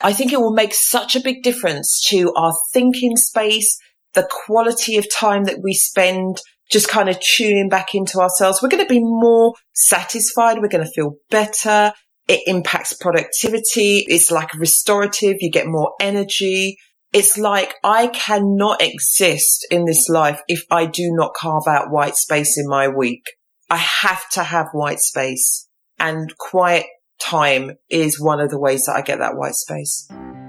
I think it will make such a big difference to our thinking space, the quality of time that we spend just kind of tuning back into ourselves. We're going to be more satisfied. We're going to feel better. It impacts productivity. It's like a restorative. You get more energy. It's like I cannot exist in this life if I do not carve out white space in my week. I have to have white space, and quiet time is one of the ways that I get that white space.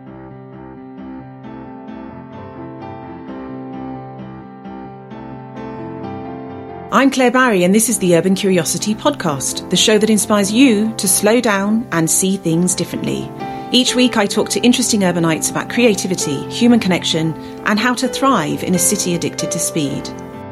I'm Claire Barry, and this is the Urban Curiosity Podcast, the show that inspires you to slow down and see things differently. Each week I talk to interesting urbanites about creativity, human connection, and how to thrive in a city addicted to speed.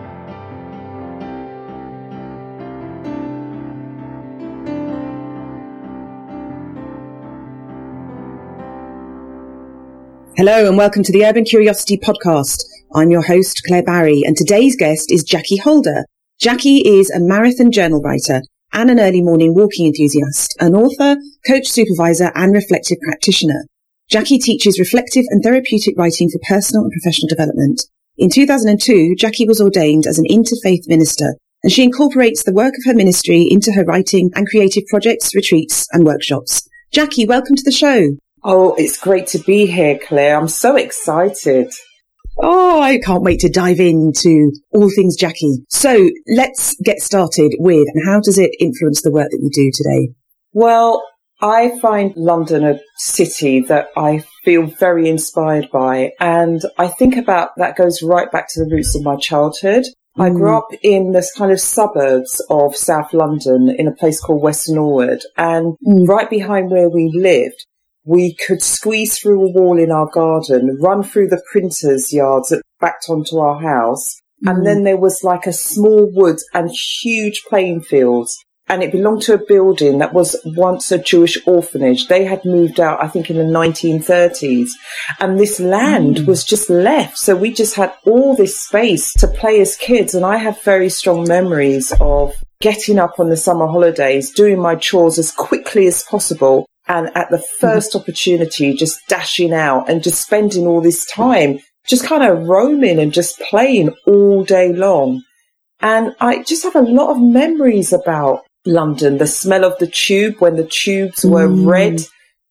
Hello and welcome to the Urban Curiosity Podcast. I'm your host, Claire Barry, and today's guest is Jackie Holder. Jackie is a marathon journal writer and an early morning walking enthusiast, an author, coach supervisor, and reflective practitioner. Jackie teaches reflective and therapeutic writing for personal and professional development. In 2002, Jackie was ordained as an interfaith minister, and she incorporates the work of her ministry into her writing and creative projects, retreats, and workshops. Jackie, welcome to the show. Oh, it's great to be here, Claire. I'm so excited. Oh, I can't wait to dive into all things Jackie. So let's get started with, how does it influence the work that you do today? Well, I find London a city that I feel very inspired by. And I think about that goes right back to the roots of my childhood. I grew up in this kind of suburbs of South London in a place called West Norwood. And right behind where we lived, we could squeeze through a wall in our garden, run through the printers' yards that backed onto our house. And then there was like a small woods and huge playing fields. And it belonged to a building that was once a Jewish orphanage. They had moved out, I think, in the 1930s. And this land was just left. So we just had all this space to play as kids. And I have very strong memories of getting up on the summer holidays, doing my chores as quickly as possible. And at the first opportunity, just dashing out and just spending all this time, just kind of roaming and just playing all day long. And I just have a lot of memories about London, the smell of the tube when the tubes were red,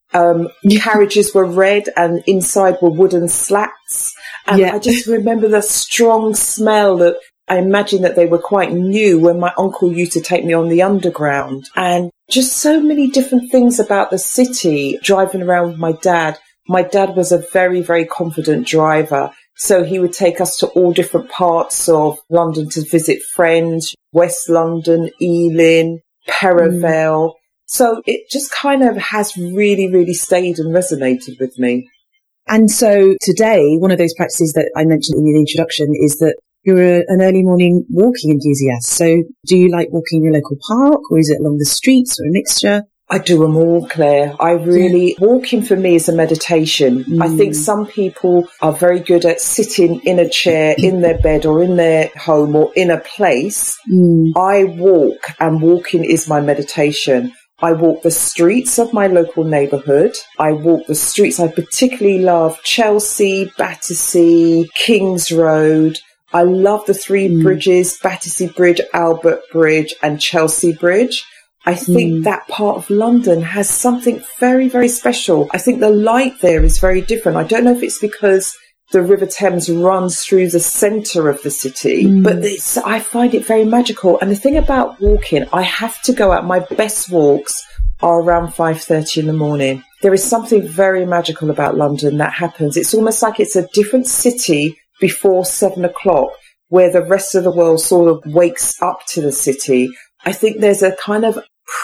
carriages were red and inside were wooden slats. And I just remember the strong smell that I imagine that they were quite new when my uncle used to take me on the underground. And just so many different things about the city, driving around with my dad. My dad was a very, very confident driver. So he would take us to all different parts of London to visit friends, West London, Ealing, Perivale. So it just kind of has really, really stayed and resonated with me. And so today, one of those practices that I mentioned in the introduction is that you're an early morning walking enthusiast. So do you like walking in your local park, or is it along the streets, or a mixture? I do them all, Claire. Walking for me is a meditation. I think some people are very good at sitting in a chair, in their bed or in their home or in a place. I walk, and walking is my meditation. I walk the streets of my local neighbourhood. I walk the streets. I particularly love Chelsea, Battersea, Kings Road. I love the three bridges, Battersea Bridge, Albert Bridge and Chelsea Bridge. I think that part of London has something very, very special. I think the light there is very different. I don't know if it's because the River Thames runs through the centre of the city, but I find it very magical. And the thing about walking, I have to go out. My best walks are around 5:30 in the morning. There is something very magical about London that happens. It's almost like it's a different city before 7 o'clock, where the rest of the world sort of wakes up to the city. I think there's a kind of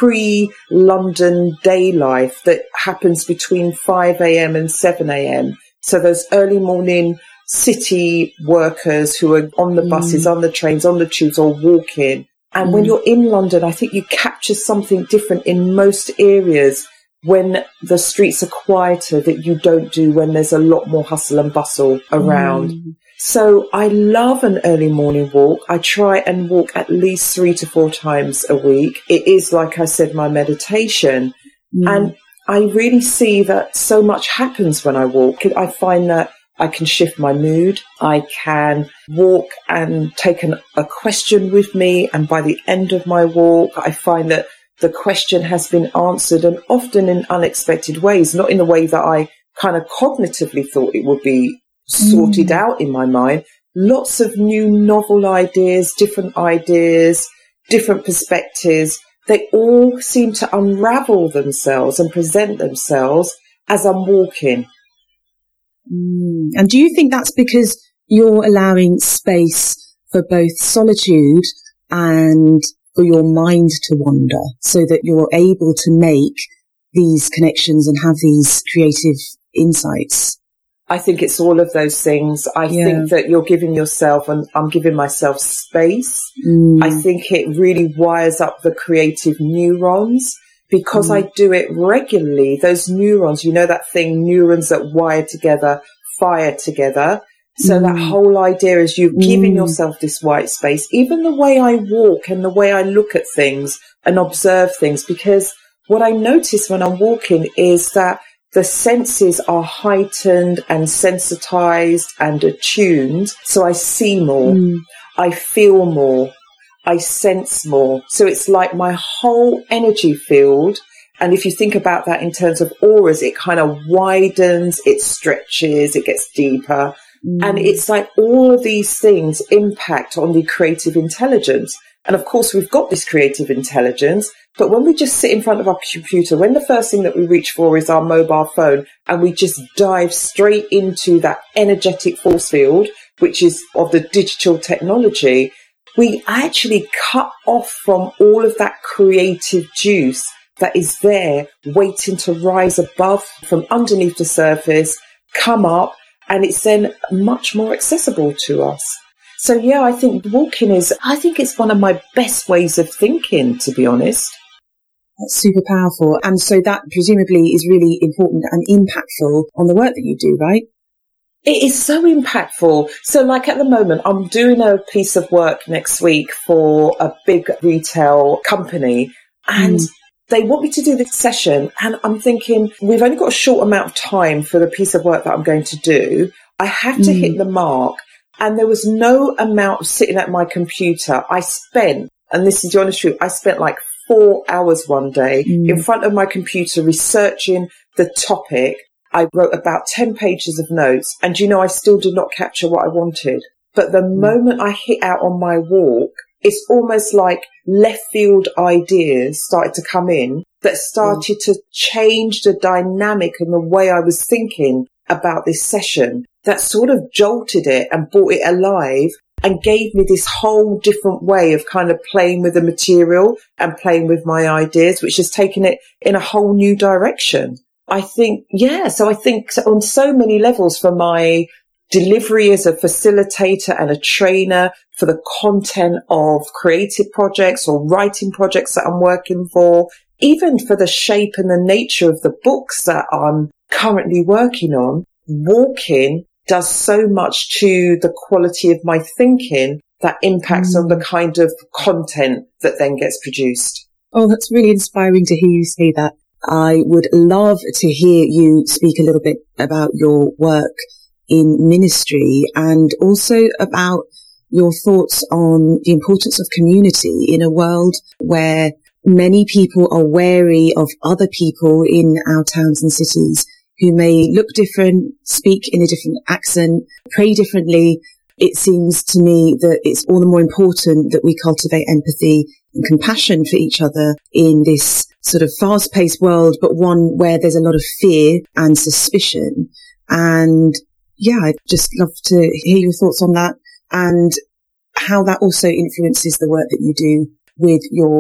pre-London day life that happens between 5 a.m. and 7 a.m. So those early morning city workers who are on the buses, on the trains, on the tubes, or walking. And when you're in London, I think you capture something different in most areas when the streets are quieter that you don't do when there's a lot more hustle and bustle around. So I love an early morning walk. I try and walk at least 3 to 4 times a week. It is, like I said, my meditation. And I really see that so much happens when I walk. I find that I can shift my mood. I can walk and take a question with me. And by the end of my walk, I find that the question has been answered, and often in unexpected ways, not in the way that I kind of cognitively thought it would be sorted out in my mind. Lots of new novel ideas, different perspectives. They all seem to unravel themselves and present themselves as I'm walking. And do you think that's because you're allowing space for both solitude and for your mind to wander, so that you're able to make these connections and have these creative insights? I think it's all of those things. I think that you're giving yourself, and I'm giving myself space. I think it really wires up the creative neurons. Because I do it regularly, those neurons, you know that thing, neurons that wire together, fire together. So that whole idea is you're giving yourself this white space. Even the way I walk and the way I look at things and observe things, because what I notice when I'm walking is that the senses are heightened and sensitized and attuned. So I see more, I feel more, I sense more. So it's like my whole energy field. And if you think about that in terms of auras, it kind of widens, it stretches, it gets deeper. And it's like all of these things impact on the creative intelligence. And of course, we've got this creative intelligence, but when we just sit in front of our computer, when the first thing that we reach for is our mobile phone, and we just dive straight into that energetic force field, which is of the digital technology, we actually cut off from all of that creative juice that is there waiting to rise above from underneath the surface, come up, and it's then much more accessible to us. So yeah, I think it's one of my best ways of thinking, to be honest. That's super powerful. And so that presumably is really important and impactful on the work that you do, right? It is so impactful. So like at the moment, I'm doing a piece of work next week for a big retail company, and they want me to do this session. And I'm thinking, we've only got a short amount of time for the piece of work that I'm going to do. I have to hit the mark. And there was no amount of sitting at my computer. I spent, and this is the honest truth, I spent like 4 hours one day in front of my computer researching the topic. I wrote about 10 pages of notes, and I still did not capture what I wanted. But the moment I hit out on my walk, it's almost like left field ideas started to come in that started to change the dynamic and the way I was thinking about this session. That sort of jolted it and brought it alive and gave me this whole different way of kind of playing with the material and playing with my ideas, which has taken it in a whole new direction. I think on so many levels, for my delivery as a facilitator and a trainer, for the content of creative projects or writing projects that I'm working for, even for the shape and the nature of the books that I'm currently working on, walking does so much to the quality of my thinking that impacts on the kind of content that then gets produced. Oh, that's really inspiring to hear you say that. I would love to hear you speak a little bit about your work in ministry, and also about your thoughts on the importance of community in a world where many people are wary of other people in our towns and cities who may look different, speak in a different accent, pray differently. It seems to me that it's all the more important that we cultivate empathy and compassion for each other in this sort of fast-paced world, but one where there's a lot of fear and suspicion. And yeah, I'd just love to hear your thoughts on that, and how that also influences the work that you do with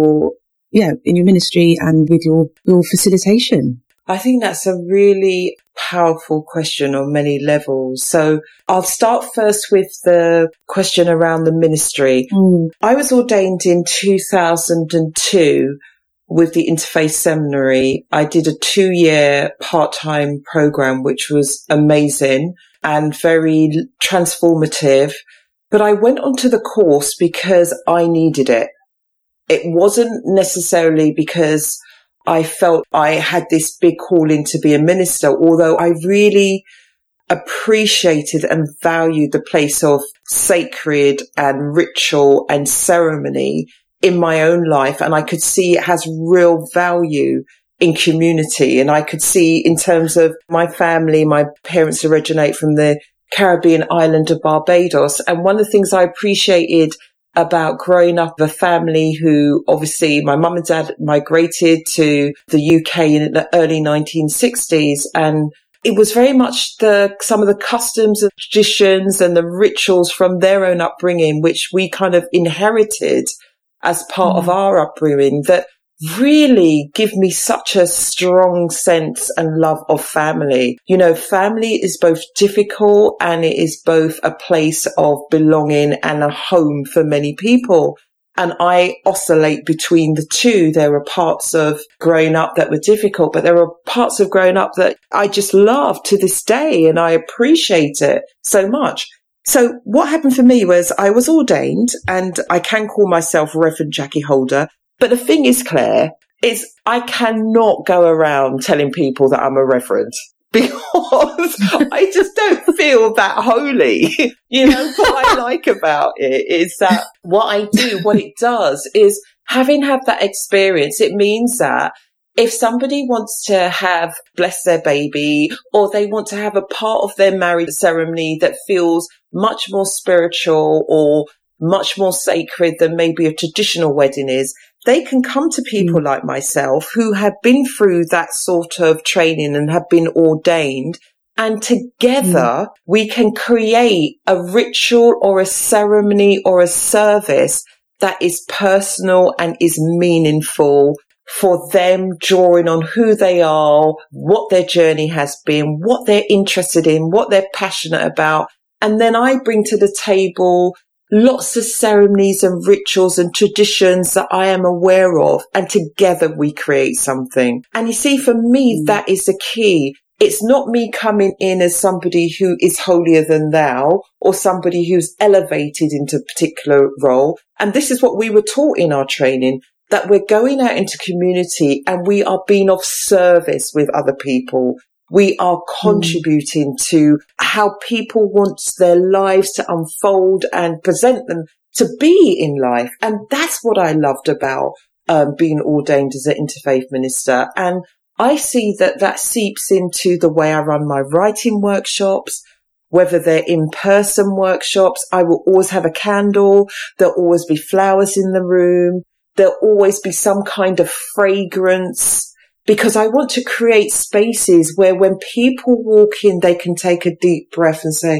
in your ministry and with your facilitation. I think that's a really powerful question on many levels. So I'll start first with the question around the ministry. I was ordained in 2002 with the Interfaith Seminary. I did a 2-year part-time program, which was amazing and very transformative. But I went onto the course because I needed it. It wasn't necessarily because I felt I had this big calling to be a minister, although I really appreciated and valued the place of sacred and ritual and ceremony in my own life. And I could see it has real value in community. And I could see in terms of my family, my parents originate from the Caribbean island of Barbados. And one of the things I appreciated about growing up with a family who obviously my mum and dad migrated to the UK in the early 1960s. And it was very much some of the customs and traditions and the rituals from their own upbringing, which we kind of inherited as part of our upbringing, that really give me such a strong sense and love of family. You know, family is both difficult and it is both a place of belonging and a home for many people. And I oscillate between the two. There were parts of growing up that were difficult, but there were parts of growing up that I just love to this day, and I appreciate it so much. So what happened for me was I was ordained, and I can call myself Reverend Jackie Holder. But the thing is, Claire, is I cannot go around telling people that I'm a reverend because I just don't feel that holy. You know, what I like about it is that what I do, what it does is having had that experience, it means that if somebody wants to have bless their baby, or they want to have a part of their marriage ceremony that feels much more spiritual or much more sacred than maybe a traditional wedding is, they can come to people like myself who have been through that sort of training and have been ordained. And together we can create a ritual or a ceremony or a service that is personal and is meaningful for them, drawing on who they are, what their journey has been, what they're interested in, what they're passionate about. And then I bring to the table lots of ceremonies and rituals and traditions that I am aware of, and together we create something. And you see, for me, that is the key. It's not me coming in as somebody who is holier than thou or somebody who's elevated into a particular role. And this is what we were taught in our training, that we're going out into community and we are being of service with other people. We are contributing to how people want their lives to unfold and present them to be in life. And that's what I loved about being ordained as an interfaith minister. And I see that seeps into the way I run my writing workshops, whether they're in-person workshops. I will always have a candle. There'll always be flowers in the room. There'll always be some kind of fragrance, because I want to create spaces where when people walk in, they can take a deep breath and say,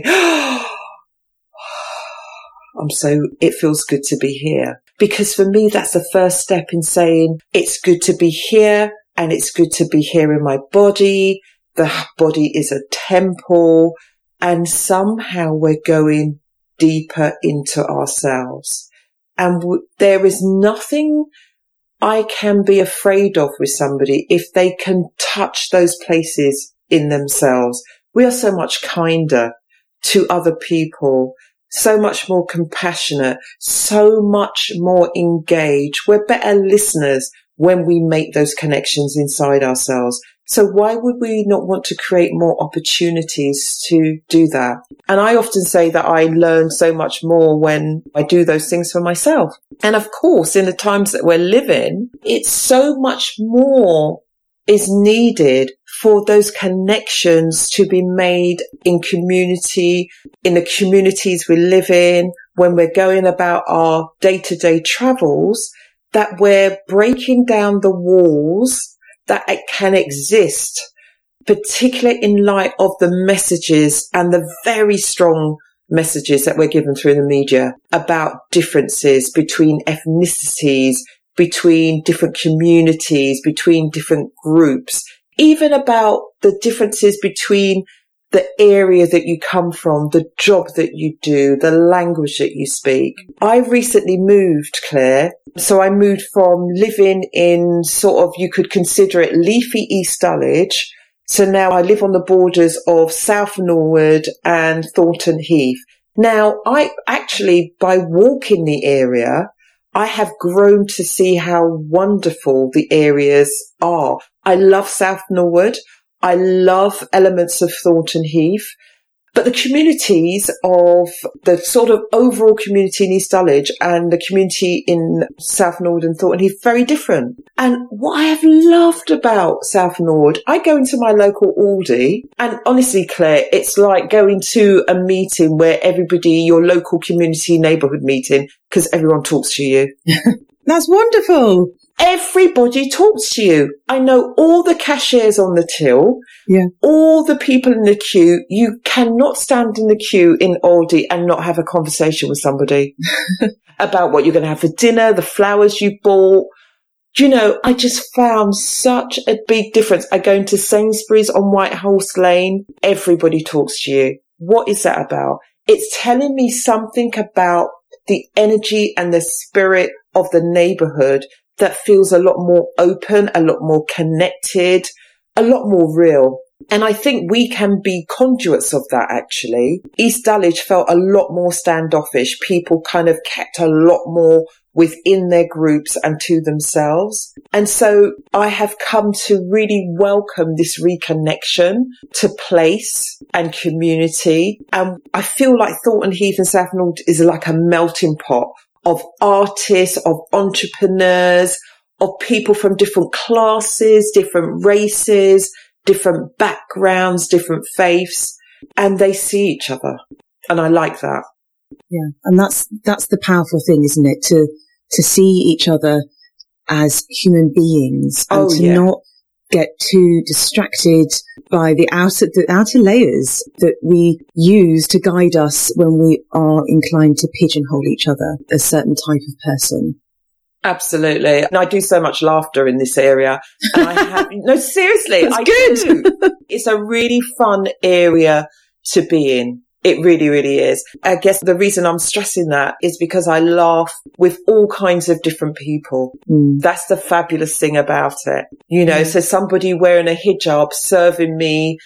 it feels good to be here. Because for me, that's the first step in saying it's good to be here, and it's good to be here in my body. The body is a temple, and somehow we're going deeper into ourselves. And there is nothing I can be afraid of with somebody if they can touch those places in themselves. We are so much kinder to other people, so much more compassionate, so much more engaged. We're better listeners when we make those connections inside ourselves. So why would we not want to create more opportunities to do that? And I often say that I learn so much more when I do those things for myself. And of course, in the times that we're living, it's so much more is needed for those connections to be made in community, in the communities we live in, when we're going about our day-to-day travels, that we're breaking down the walls that it can exist, particularly in light of the messages and the very strong messages that we're given through the media about differences between ethnicities, between different communities, between different groups, even about the differences between the area that you come from, the job that you do, the language that you speak. I recently moved, Claire. So I moved from living in sort of, you could consider it leafy East Dulwich. So now I live on the borders of South Norwood and Thornton Heath. Now, I actually, by walking the area, I have grown to see how wonderful the areas are. I love South Norwood. I love elements of Thornton Heath. But the communities of the sort of overall community in East Dulwich and the community in South Norwood and Thornton Heath, very different. And what I have loved about South Norwood, I go into my local Aldi, and honestly, Claire, it's like going to a meeting where everybody, your local community neighbourhood meeting, because everyone talks to you. That's wonderful. Everybody talks to you. I know all the cashiers on the till, all the people in the queue. You cannot stand in the queue in Aldi and not have a conversation with somebody about what you're going to have for dinner, the flowers you bought. Do you know, I just found such a big difference. I go into Sainsbury's on White Horse Lane. Everybody talks to you. What is that about? It's telling me something about the energy and the spirit of the neighbourhood that feels a lot more open, a lot more connected, a lot more real. And I think we can be conduits of that, actually. East Dulwich felt a lot more standoffish. People kind of kept a lot more within their groups and to themselves. And so I have come to really welcome this reconnection to place and community. And I feel like Thornton Heath and South Norwood is like a melting pot of artists, of entrepreneurs, of people from different classes, different races, different backgrounds, different faiths, and they see each other. And I like that. Yeah. And that's the powerful thing, isn't it? To see each other as human beings and not get too distracted by the outer layers that we use to guide us when we are inclined to pigeonhole each other, a certain type of person. Absolutely. And I do so much laughter in this area. And I have, no, seriously, I do. It's a really fun area to be in. It really, really is. I guess the reason I'm stressing that is because I laugh with all kinds of different people. That's the fabulous thing about it. You know, so somebody wearing a hijab serving me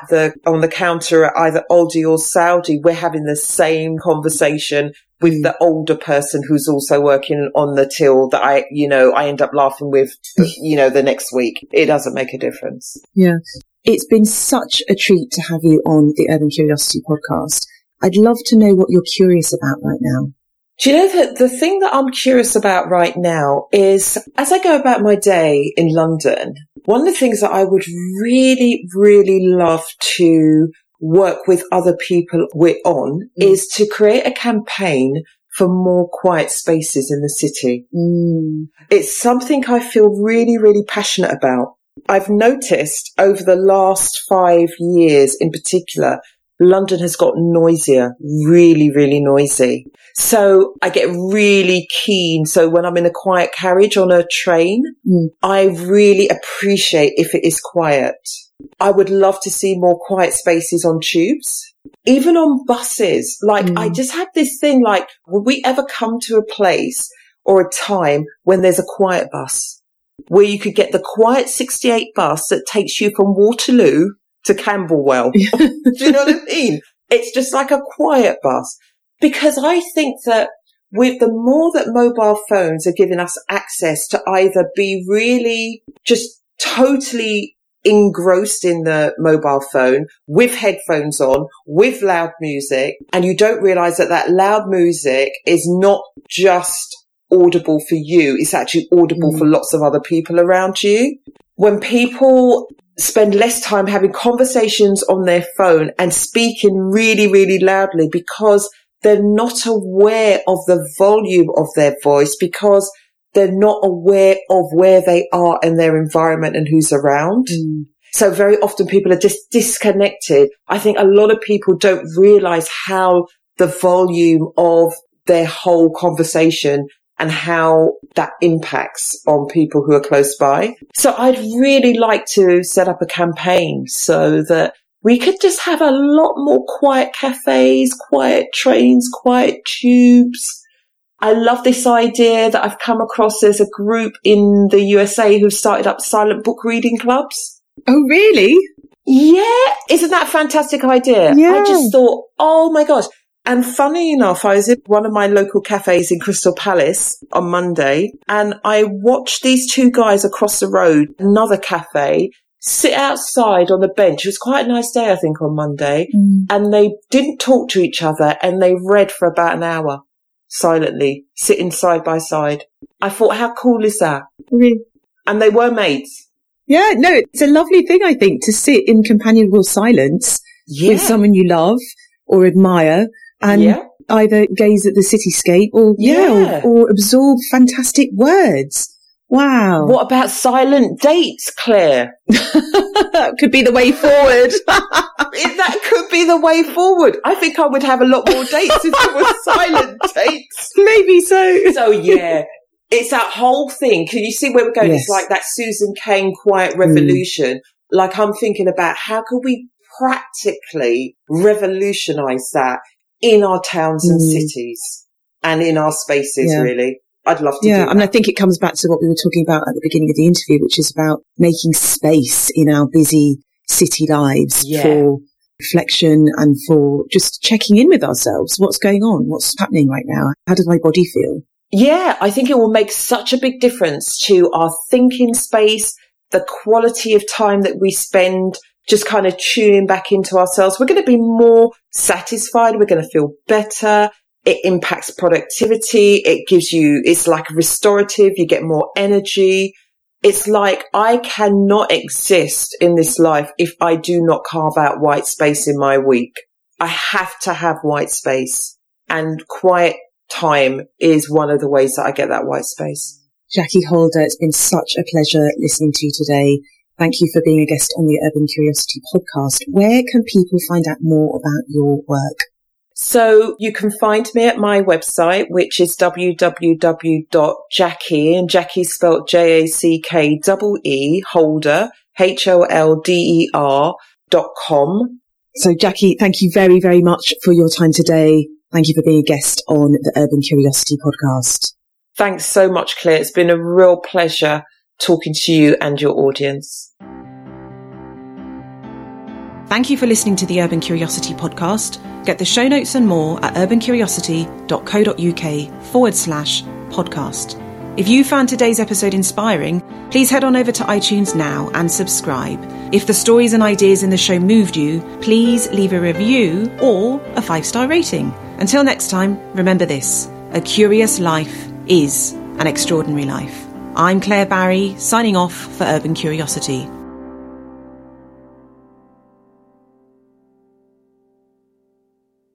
on the counter at either Aldi or Saudi, we're having the same conversation with the older person who's also working on the till that I end up laughing with, the next week. It doesn't make a difference. Yeah. It's been such a treat to have you on the Urban Curiosity podcast. I'd love to know what you're curious about right now. Do you know that the thing that I'm curious about right now is, as I go about my day in London, one of the things that I would really, really love to work with other people on is to create a campaign for more quiet spaces in the city. It's something I feel really, really passionate about. I've noticed over the last 5 years in particular, London has gotten noisier, really, really noisy. So I get really keen. So when I'm in a quiet carriage on a train, I really appreciate if it is quiet. I would love to see more quiet spaces on tubes, even on buses. Like I just have this thing like, would we ever come to a place or a time when there's a quiet bus? Where you could get the quiet 68 bus that takes you from Waterloo to Camberwell. Do you know what I mean? It's just like a quiet bus. Because I think that with the more that mobile phones are giving us access to either be really just totally engrossed in the mobile phone with headphones on, with loud music, and you don't realize that loud music is not just audible for you, it's actually audible for lots of other people around you. When people spend less time having conversations on their phone and speaking really, really loudly because they're not aware of the volume of their voice, because they're not aware of where they are in their environment and who's around. So very often people are just disconnected. I think a lot of people don't realize how the volume of their whole conversation and how that impacts on people who are close by. So I'd really like to set up a campaign so that we could just have a lot more quiet cafes, quiet trains, quiet tubes. I love this idea that I've come across. There's a group in the USA who've started up silent book reading clubs. Oh, really? Yeah. Isn't that a fantastic idea? Yeah. I just thought, oh my gosh. And funny enough, I was in one of my local cafes in Crystal Palace on Monday, and I watched these two guys across the road, another cafe, sit outside on the bench. It was quite a nice day, I think, on Monday. And they didn't talk to each other, and they read for about an hour, silently, sitting side by side. I thought, how cool is that? And they were mates. Yeah, no, it's a lovely thing, I think, to sit in companionable silence with someone you love or admire and either gaze at the cityscape or absorb fantastic words. Wow. What about silent dates, Claire? Could be the way forward. That could be the way forward. I think I would have a lot more dates if it was silent dates. Maybe so. So, yeah. It's that whole thing. Can you see where we're going? Yes. It's like that Susan Cain quiet revolution. Like, I'm thinking about how could we practically revolutionize that in our towns and cities and in our spaces, really. I'd love to do that. I mean, I think it comes back to what we were talking about at the beginning of the interview, which is about making space in our busy city lives for reflection and for just checking in with ourselves. What's going on? What's happening right now? How does my body feel? Yeah, I think it will make such a big difference to our thinking space, the quality of time that we spend just kind of tuning back into ourselves. We're going to be more satisfied. We're going to feel better. It impacts productivity. It gives you, it's like restorative. You get more energy. It's like I cannot exist in this life if I do not carve out white space in my week. I have to have white space, and quiet time is one of the ways that I get that white space. Jackie Holder, it's been such a pleasure listening to you today. Thank you for being a guest on the Urban Curiosity podcast. Where can people find out more about your work? So you can find me at my website, which is www.jackie, and Jackie spelled JACKEE, Holder, HOLDER.com. So Jackie, thank you very, very much for your time today. Thank you for being a guest on the Urban Curiosity podcast. Thanks so much, Claire. It's been a real pleasure talking to you and your audience. Thank you for listening to the Urban Curiosity podcast. Get the show notes and more at urbancuriosity.co.uk/podcast. If you found today's episode inspiring, please head on over to iTunes now and subscribe. If the stories and ideas in the show moved you, please leave a review or a 5-star rating. Until next time, remember this: a curious life is an extraordinary life. I'm Claire Barry, signing off for Urban Curiosity.